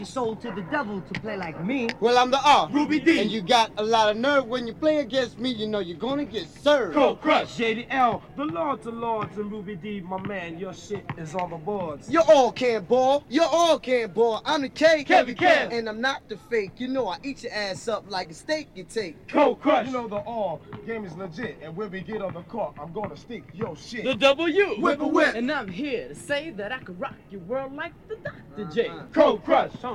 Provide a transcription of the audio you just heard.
You sold to the devil to play like me. Well, I'm the R. Ruby D. And you got a lot of nerve. When you play against me, you know you're gonna get served. Cold Crush. JDL, the Lords of Lords, and Ruby D, my man, your shit is on the boards. You all can't ball. You all can't ball. I'm the K. Kevin Kev. And I'm not the fake. You know I eat your ass up like a steak you take. Cold Crush. You know the all game is legit, and when we get on the court, I'm gonna stick your shit. The W. Whip a whip. And I'm here to say that I can rock your world like the Dr. J. Cold Crush.